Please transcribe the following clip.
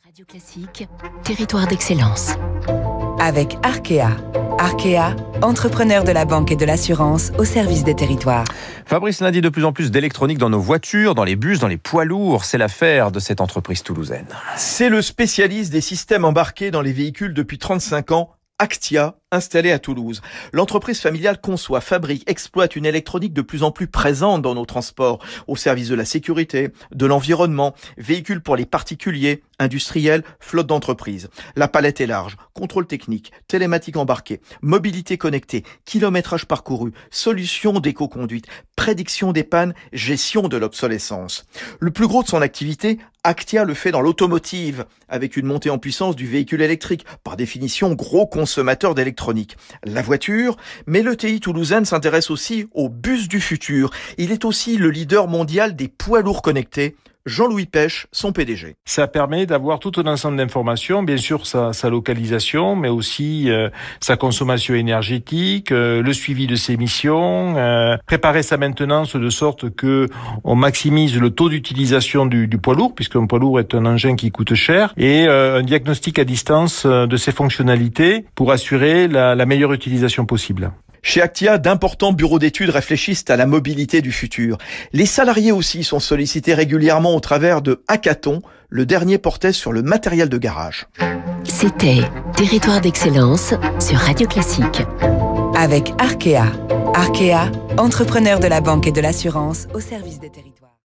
Radio Classique, territoire d'excellence. Avec Arkea. Arkea, entrepreneur de la banque et de l'assurance au service des territoires. Fabrice Lundy, de plus en plus d'électronique dans nos voitures, dans les bus, dans les poids lourds. C'est l'affaire de cette entreprise toulousaine. C'est le spécialiste des systèmes embarqués dans les véhicules depuis 35 ans, Actia, installé à Toulouse. L'entreprise familiale conçoit, fabrique, exploite une électronique de plus en plus présente dans nos transports, au service de la sécurité, de l'environnement, véhicules pour les particuliers, industriels, flotte d'entreprises. La palette est large, contrôle technique, télématique embarquée, mobilité connectée, kilométrage parcouru, solutions d'éco-conduite, prédiction des pannes, gestion de l'obsolescence. Le plus gros de son activité, Actia le fait dans l'automotive, avec une montée en puissance du véhicule électrique, par définition gros consommateur d'électronique. La voiture, mais l'ETI toulousaine s'intéresse aussi au bus du futur. Il est aussi le leader mondial des poids lourds connectés. Jean-Louis Pêche, son PDG. Ça permet d'avoir tout un ensemble d'informations, bien sûr sa localisation, mais aussi sa consommation énergétique, le suivi de ses missions, préparer sa maintenance de sorte que on maximise le taux d'utilisation du poids lourd, puisqu'un poids lourd est un engin qui coûte cher, et un diagnostic à distance de ses fonctionnalités pour assurer la meilleure utilisation possible. Chez Actia, d'importants bureaux d'études réfléchissent à la mobilité du futur. Les salariés aussi sont sollicités régulièrement au travers de hackathons. Le dernier portait sur le matériel de garage. C'était Territoire d'excellence sur Radio Classique. Avec Arkea. Arkea, entrepreneur de la banque et de l'assurance au service des territoires.